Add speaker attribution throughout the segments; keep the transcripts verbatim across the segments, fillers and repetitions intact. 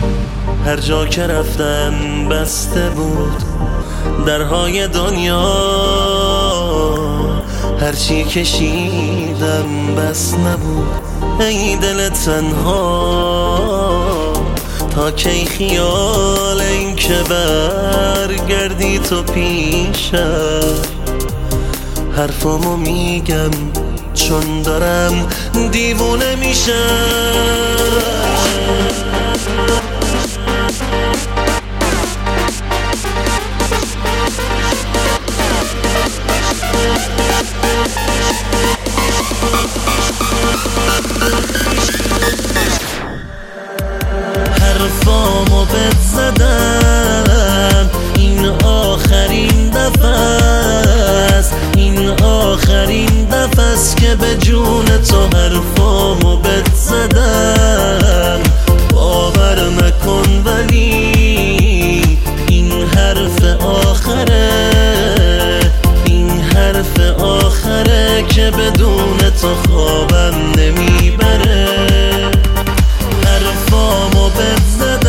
Speaker 1: هر جا که رفتم بسته بود درهای دنیا، هرچی کشیدم بس نبود ای دل تنها. تا کی خیال این که برگردی تو پیشم، حرفامو میگم چون دارم دیوونه میشم. حرفامو بد زدم، این آخرین دفعه است، این آخرین دفعه است که به جون تو حرفامو بد زدم. باور نکن ولی این حرف آخره، این حرف آخره که بدون تو خوابم نمیبره. حرفامو بد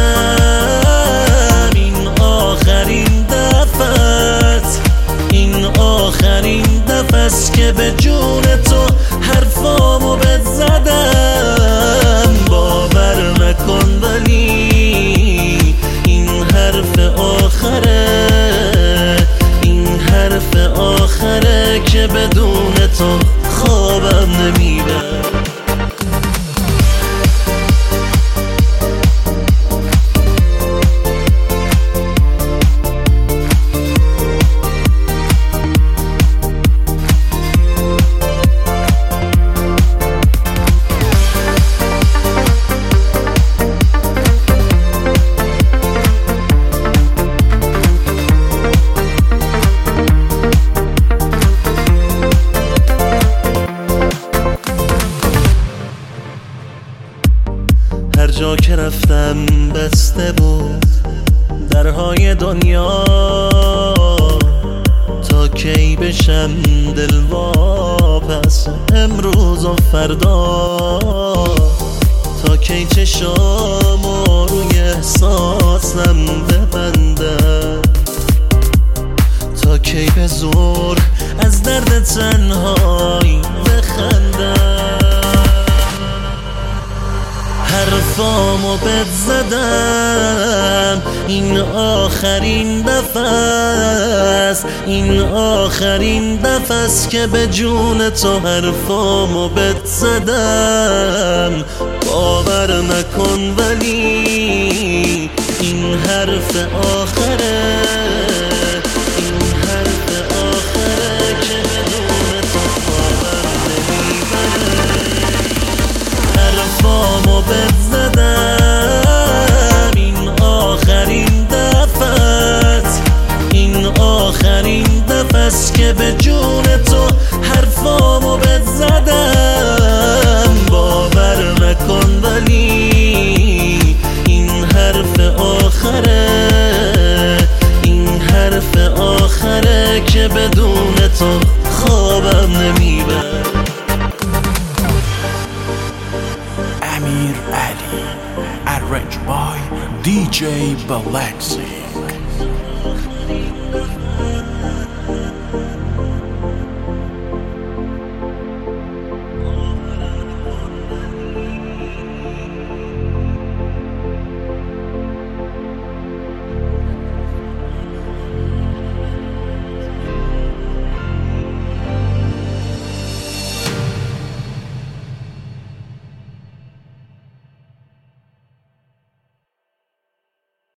Speaker 1: زدم، این آخرین دفعه است، این آخرین دفعه است که به جون تو حرفامو بد زدم. باور نکن ولی این حرف آخره، این حرف آخره که بدون تو خوابم نمیبره. هر جا که رفتم بسته بود درهای دنیا، تا کی بشم دلواپس امروز و فردا. تا کی چشامو روی احساسم ببندم، تا کی به زور از درد تنهایی بخندم. حرفامو بد زدم، این آخرین دفعه است، این آخرین دفعه است که به جون تو حرفامو بد زدم. باور نکن ولی این حرف آخره، این حرف آخره که بدون تو خوابم نمیبره. حرفامو بد زدم، این آخرین دفعه است، این آخرین دفعه است که به جون تو حرفامو بد زدم. باور نکن ولی این حرف آخره، این حرف آخره که بدون تو خوابم نمیبره.
Speaker 2: Amir Ali, arranged by D J Balaxi.